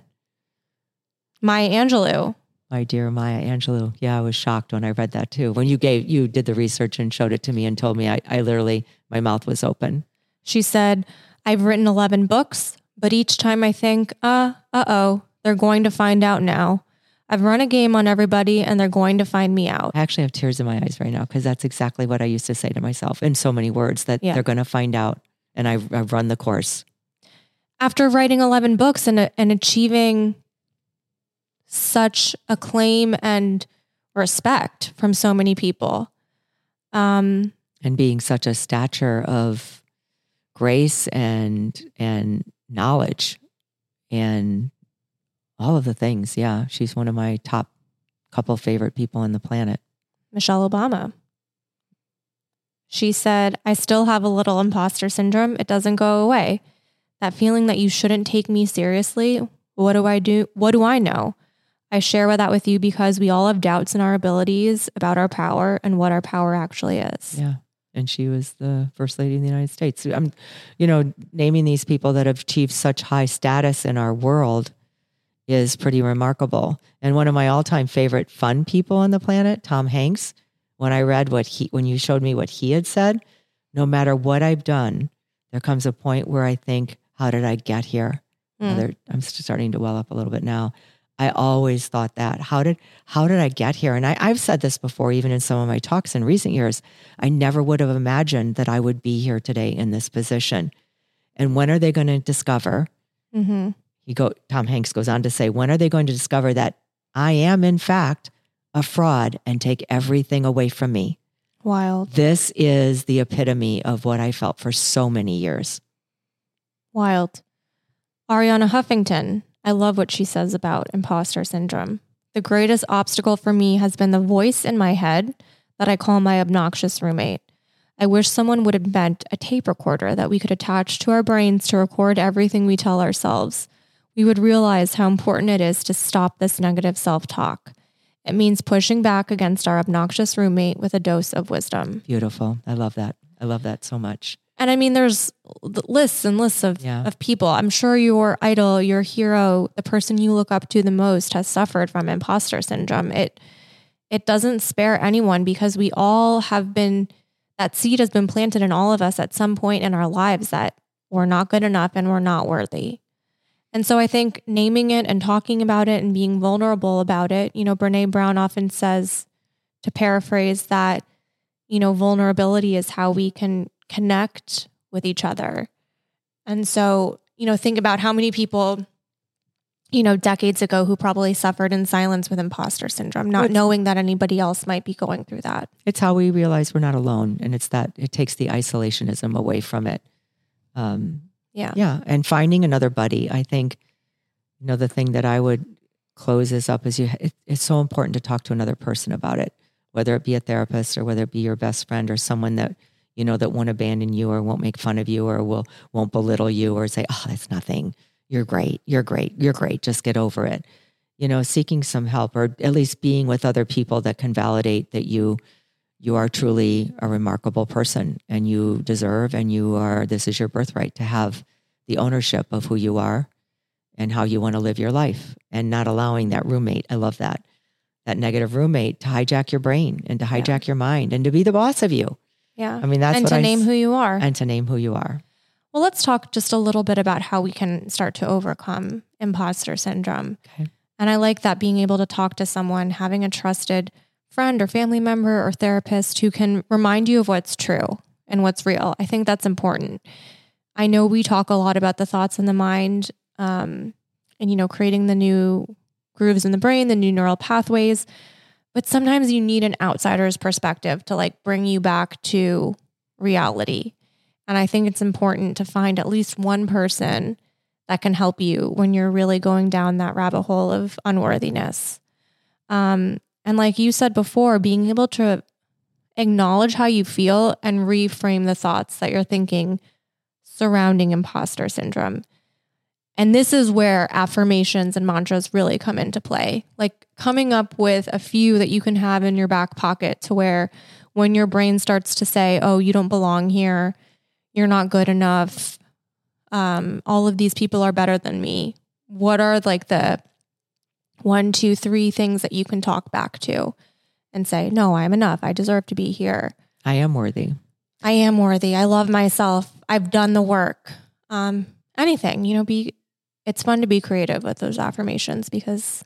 Maya Angelou. My dear Maya Angelou. Yeah, I was shocked when I read that too. When you gave, you did the research and showed it to me and told me, I, I literally, my mouth was open. She said, I've written eleven books, but each time I think, uh, uh-oh, they're going to find out now. I've run a game on everybody and they're going to find me out. I actually have tears in my eyes right now because that's exactly what I used to say to myself in so many words that Yeah. they're going to find out. And I, I've run the course. After writing eleven books and, and achieving such acclaim and respect from so many people. Um, and being such a stature of grace and, and knowledge and all of the things. Yeah. She's one of my top couple favorite people on the planet. Michelle Obama. She said, I still have a little imposter syndrome. It doesn't go away. That feeling that you shouldn't take me seriously. What do I do? What do I know? I share that with you because we all have doubts in our abilities about our power and what our power actually is. Yeah. And she was the first lady in the United States. I'm, you know, naming these people that have achieved such high status in our world is pretty remarkable. And one of my all-time favorite fun people on the planet, Tom Hanks, when I read what he, when you showed me what he had said, no matter what I've done, there comes a point where I think, how did I get here? Mm. There, I'm starting to well up a little bit now. I always thought that. How did how did I get here? And I, I've said this before, even in some of my talks in recent years. I never would have imagined that I would be here today in this position. And when are they going to discover? Mm-hmm. He go. Tom Hanks goes on to say, when are they going to discover that I am in fact a fraud and take everything away from me? Wild. This is the epitome of what I felt for so many years. Wild. Ariana Huffington. I love what she says about imposter syndrome. The greatest obstacle for me has been the voice in my head that I call my obnoxious roommate. I wish someone would invent a tape recorder that we could attach to our brains to record everything we tell ourselves. We would realize how important it is to stop this negative self-talk. It means pushing back against our obnoxious roommate with a dose of wisdom. Beautiful. I love that. I love that so much. And I mean, there's lists and lists of, Yeah. of people. I'm sure your idol, your hero, the person you look up to the most has suffered from imposter syndrome. It it doesn't spare anyone because we all have been, that seed has been planted in all of us at some point in our lives that we're not good enough and we're not worthy. And so I think naming it and talking about it and being vulnerable about it, you know, Brene Brown often says, to paraphrase that, you know, vulnerability is how we can connect with each other. And so, you know, think about how many people you know, decades ago who probably suffered in silence with imposter syndrome, not It's- knowing that anybody else might be going through that. It's how we realize we're not alone. And it's that it takes the isolationism away from it. Um, Yeah. yeah. And finding another buddy. I think, you know, the thing that I would close this up is you, it, it's so important to talk to another person about it, whether it be a therapist or whether it be your best friend or someone that, you know, that won't abandon you or won't make fun of you or will, won't belittle you or say, oh, that's nothing. You're great. You're great. You're great. Just get over it. You know, seeking some help or at least being with other people that can validate that you, you are truly a remarkable person and you deserve and you are, this is your birthright to have the ownership of who you are and how you want to live your life and not allowing that roommate. I love that, that negative roommate to hijack your brain and to hijack yeah. your mind and to be the boss of you. Yeah. I mean, that's and what to I, name who you are and to name who you are. Well, let's talk just a little bit about how we can start to overcome imposter syndrome. Okay. And I like that, being able to talk to someone, having a trusted friend or family member or therapist who can remind you of what's true and what's real. I think that's important. I know we talk a lot about the thoughts in the mind, um, and, you know, creating the new grooves in the brain, the new neural pathways, but sometimes you need an outsider's perspective to like bring you back to reality. And I think it's important to find at least one person that can help you when you're really going down that rabbit hole of unworthiness. Um, and like you said before, being able to acknowledge how you feel and reframe the thoughts that you're thinking surrounding imposter syndrome. And this is where affirmations and mantras really come into play. Like coming up with a few that you can have in your back pocket to where when your brain starts to say, oh, you don't belong here, you're not good enough, um, all of these people are better than me. What are like the one, two, three things that you can talk back to and say, no, I'm enough. I deserve to be here. I am worthy. I am worthy. I love myself. I've done the work. Um, anything, you know, be, it's fun to be creative with those affirmations because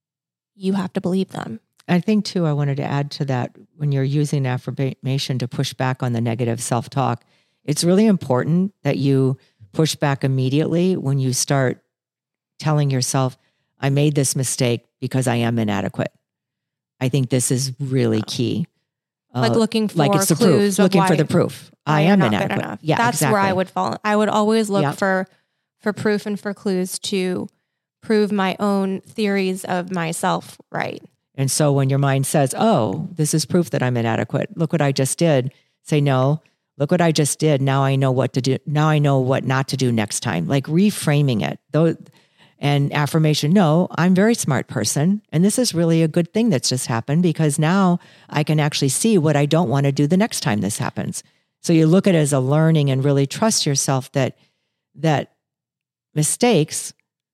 you have to believe them. I think too, I wanted to add to that, when you're using affirmation to push back on the negative self-talk, it's really important that you push back immediately when you start telling yourself, I made this mistake because I am inadequate. I think this is really key. Like uh, looking for like it's the clues proof, looking why, for the proof. I am inadequate. Yeah, That's exactly. where I would fall. I would always look Yep. for, for proof and for clues to prove my own theories of myself right. And so when your mind says, oh, this is proof that I'm inadequate. Look what I just did. Say, no, look what I just did. Now I know what to do. Now I know what not to do next time. Like reframing it. Though, and affirmation, no, I'm a very smart person. And this is really a good thing that's just happened because now I can actually see what I don't want to do the next time this happens. So you look at it as a learning and really trust yourself that, that mistakes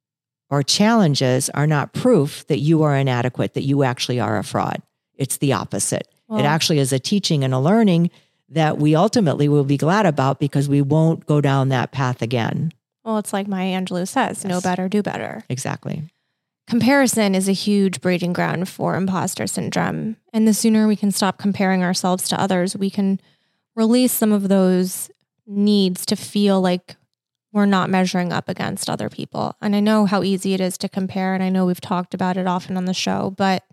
or challenges are not proof that you are inadequate, that you actually are a fraud. It's the opposite. Well, it actually is a teaching and a learning that we ultimately will be glad about because we won't go down that path again. Well, it's like Maya Angelou says, Yes. know better, do better. Exactly. Comparison is a huge breeding ground for imposter syndrome. And the sooner we can stop comparing ourselves to others, we can release some of those needs to feel like we're not measuring up against other people. And I know how easy it is to compare, and I know we've talked about it often on the show, but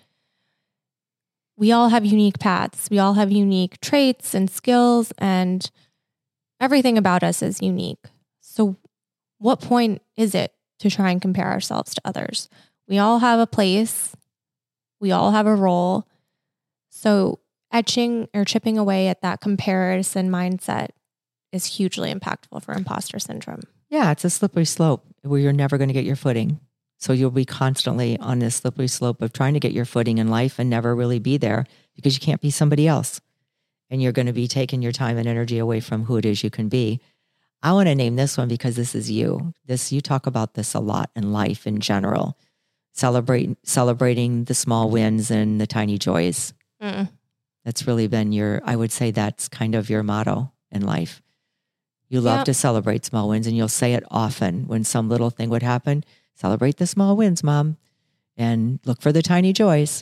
we all have unique paths. We all have unique traits and skills, and everything about us is unique. So what point is it to try and compare ourselves to others? We all have a place. We all have a role. So etching or chipping away at that comparison mindset is hugely impactful for imposter syndrome. Yeah, it's a slippery slope where you're never going to get your footing. So you'll be constantly on this slippery slope of trying to get your footing in life and never really be there because you can't be somebody else. And you're going to be taking your time and energy away from who it is you can be. I want to name this one because this is you. This, you talk about this a lot in life in general. Celebrate, celebrating the small wins and the tiny joys. Mm. That's really been your, I would say that's kind of your motto in life. You love Yep. to celebrate small wins, and you'll say it often when some little thing would happen. Celebrate the small wins, Mom, and look for the tiny joys.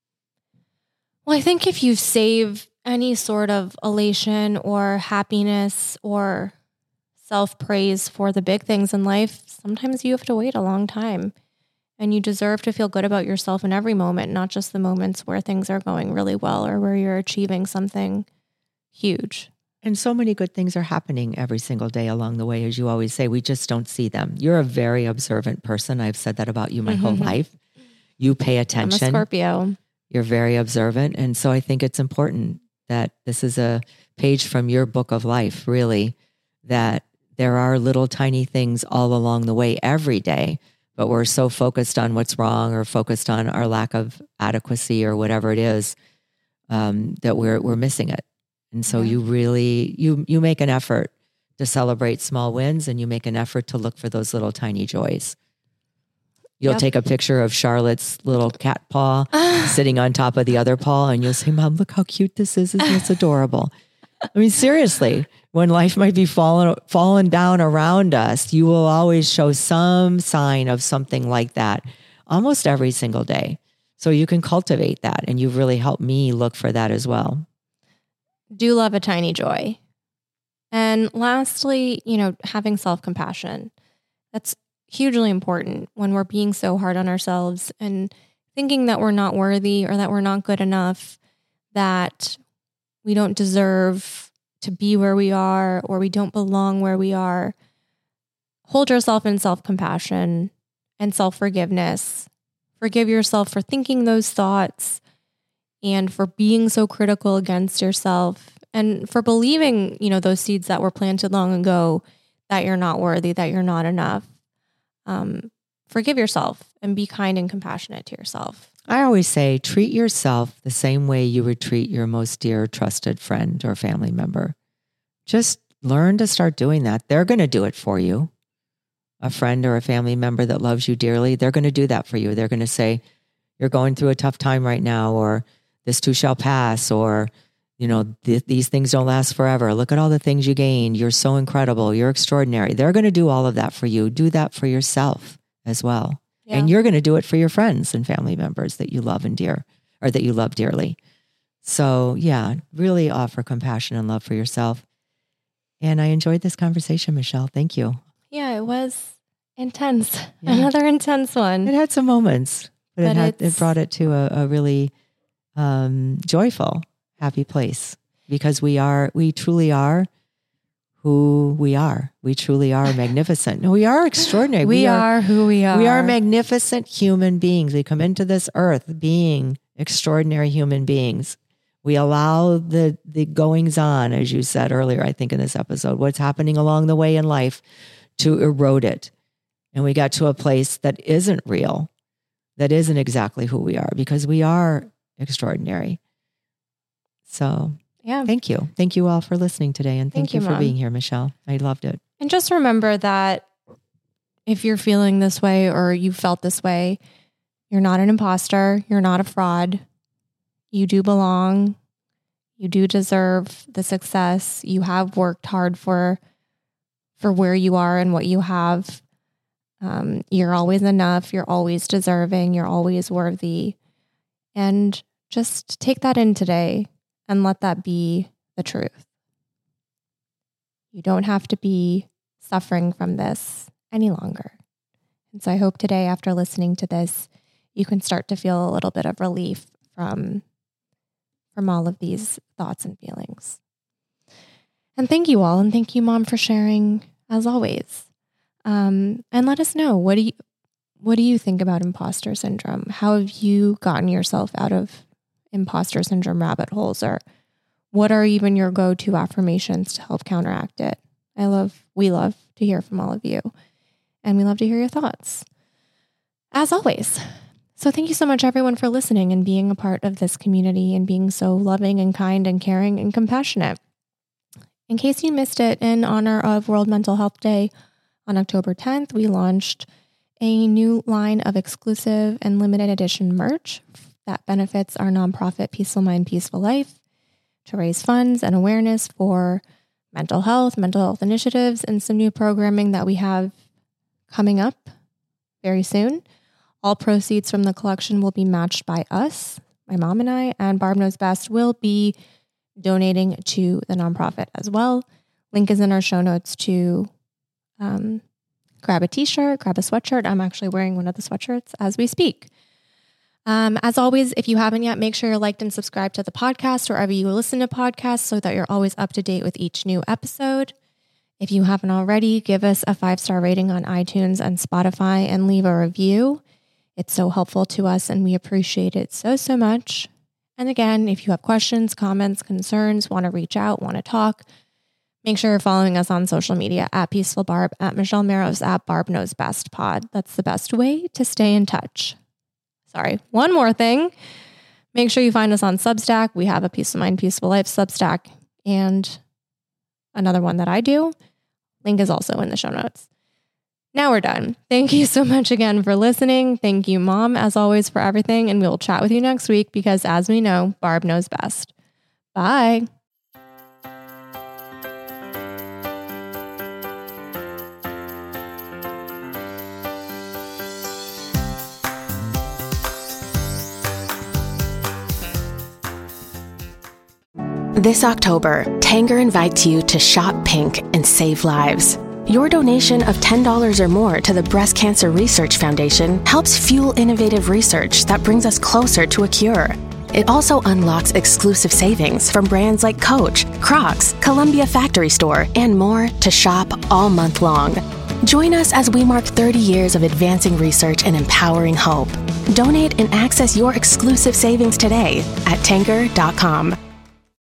Well, I think if you save any sort of elation or happiness or self-praise for the big things in life, sometimes you have to wait a long time. And you deserve to feel good about yourself in every moment, not just the moments where things are going really well or where you're achieving something huge. And so many good things are happening every single day along the way. As you always say, we just don't see them. You're a very observant person. I've said that about you my whole life. You pay attention. I'm a Scorpio. You're very observant. And so I think it's important that this is a page from your book of life, really, that there are little tiny things all along the way every day, but we're so focused on what's wrong or focused on our lack of adequacy or whatever it is, um, that we're we're missing it. And so Yeah. you really, you you make an effort to celebrate small wins, and you make an effort to look for those little tiny joys. You'll Yep. take a picture of Charlotte's little cat paw sitting on top of the other paw, and you'll say, Mom, look how cute this is. Isn't this adorable? I mean, seriously, when life might be falling, falling down around us, you will always show some sign of something like that almost every single day. So you can cultivate that, and you've really helped me look for that as well. Do love a tiny joy. And lastly, you know, having self-compassion. That's hugely important when we're being so hard on ourselves and thinking that we're not worthy or that we're not good enough, that we don't deserve to be where we are or we don't belong where we are. Hold yourself in self-compassion and self-forgiveness. Forgive yourself for thinking those thoughts and for being so critical against yourself and for believing, you know, those seeds that were planted long ago that you're not worthy, that you're not enough. Um, forgive yourself and be kind and compassionate to yourself. I always say, treat yourself the same way you would treat your most dear, trusted friend or family member. Just learn to start doing that. They're going to do it for you. A friend or a family member that loves you dearly, they're going to do that for you. They're going to say, you're going through a tough time right now, or this too shall pass, or, you know, th- these things don't last forever. Look at all the things you gained. You're so incredible. You're extraordinary. They're going to do all of that for you. Do that for yourself as well. Yeah. And you're going to do it for your friends and family members that you love and dear, or that you love dearly. So yeah, really offer compassion and love for yourself. And I enjoyed this conversation, Michelle. Thank you. Yeah, it was intense. Yeah. Another intense one. It had some moments, but, But it, had, it it's- brought it to a, a really um, joyful, happy place, because we are, we truly are who we are. We truly are magnificent. No, we are extraordinary. We, are, who we are. We are magnificent human beings. We come into this earth being extraordinary human beings. We allow the the goings on, as you said earlier, I think in this episode, what's happening along the way in life to erode it. And we got to a place that isn't real, that isn't exactly who we are, because we are extraordinary. So Yeah. thank you. Thank you all for listening today. And thank, Thank you, you, for Mom. being here, Michelle. I loved it. And just remember that if you're feeling this way or you felt this way, you're not an imposter. You're not a fraud. You do belong. You do deserve the success. You have worked hard for, for where you are and what you have. Um, you're always enough. You're always deserving. You're always worthy. And just take that in today and let that be the truth. You don't have to be suffering from this any longer. And so I hope today, after listening to this, you can start to feel a little bit of relief from, from all of these thoughts and feelings. And thank you all. And thank you, Mom, for sharing as always. Um, and let us know, what do you, what do you think about imposter syndrome? How have you gotten yourself out of imposter syndrome rabbit holes? Or what are even your go-to affirmations to help counteract it? I love, we love to hear from all of you. And we love to hear your thoughts, as always. So thank you so much, everyone, for listening and being a part of this community and being so loving and kind and caring and compassionate. In case you missed it, in honor of World Mental Health Day on October tenth, we launched a new line of exclusive and limited edition merch that benefits our nonprofit Peaceful Mind, Peaceful Life to raise funds and awareness for mental health, mental health initiatives, and some new programming that we have coming up very soon. All proceeds from the collection will be matched by us, my mom and I, and Barb Knows Best will be donating to the nonprofit as well. Link is in our show notes to um, grab a t-shirt, grab a sweatshirt. I'm actually wearing one of the sweatshirts as we speak. Um, as always, if you haven't yet, make sure you're liked and subscribed to the podcast wherever you listen to podcasts so that you're always up to date with each new episode. If you haven't already, give us a five-star rating on iTunes and Spotify and leave a review. It's so helpful to us and we appreciate it so, so much. And again, if you have questions, comments, concerns, want to reach out, want to talk, make sure you're following us on social media at Peaceful Barb, at Michelle Maros, at Barb Knows Best Pod. That's the best way to stay in touch. Sorry, one more thing. Make sure you find us on Substack. We have a Peaceful Mind, Peaceful Life Substack and another one that I do. Link is also in the show notes. Now we're done. Thank you so much again for listening. Thank you, Mom, as always, for everything. And we'll chat with you next week because, as we know, Barb knows best. Bye. This October, Tanger invites you to shop pink and save lives. Your donation of ten dollars or more to the Breast Cancer Research Foundation helps fuel innovative research that brings us closer to a cure. It also unlocks exclusive savings from brands like Coach, Crocs, Columbia Factory Store, and more to shop all month long. Join us as we mark thirty years of advancing research and empowering hope. Donate and access your exclusive savings today at tanger dot com.